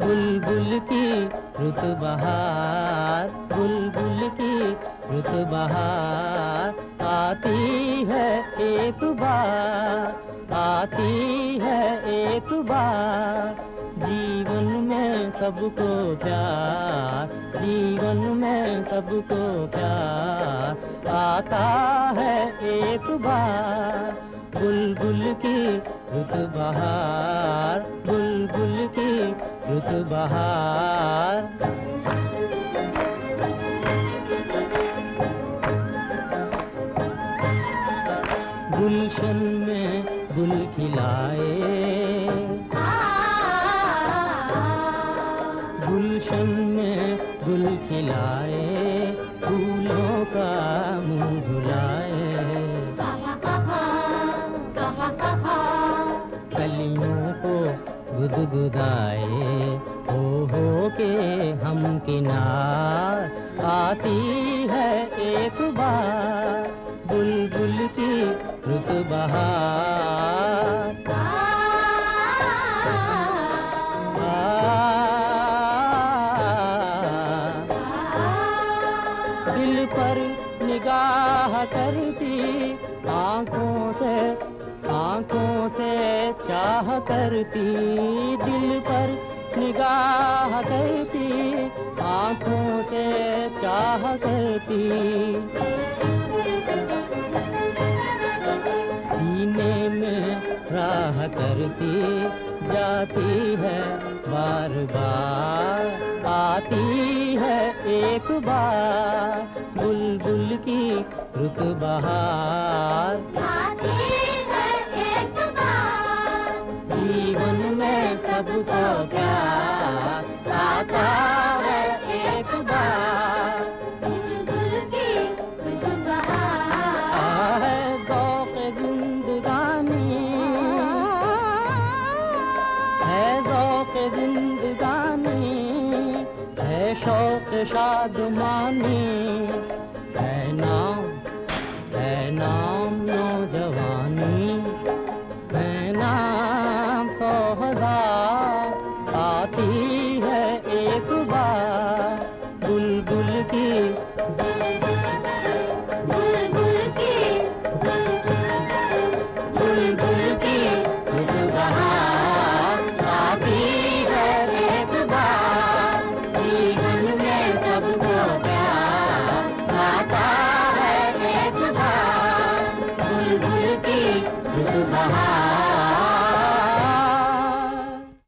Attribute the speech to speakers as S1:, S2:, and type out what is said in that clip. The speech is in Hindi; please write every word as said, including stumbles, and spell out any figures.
S1: बुलबुल की रुत बहार, बुलबुल की रुत बहार आती है एक बार, आती है एक बार। जीवन में सबको प्यार, जीवन में सबको प्यार आता है एक बार। बुलबुल की रुत बहार, बुलबुल की रुत बहार। गुलशन में गुल खिलाए, गुलशन में गुल खिलाए, फूलों का मुंह धुलाए। कलियों को गुदगुदाए, हो हो के हम किनार आती है एक बार। बुलबुल की रुत बहार, दिल पर निगाह करती, आंखों से आंखों से चाह करती, दिल पर निगाह करती, आंखों से चाह करती। सीने में राह करती, जाती है बार बार, आती है एक बार। बुलबुल की रुत बहार आती है एक बार। जीवन में सबको प्यार आता है एक बार। बुलबुल की रुत बहार है ज़ौक़ ज़िंदगानी, है ज़ौक़ ज़िंदगानी, है शौक़ शादमानी, है नाम है नाम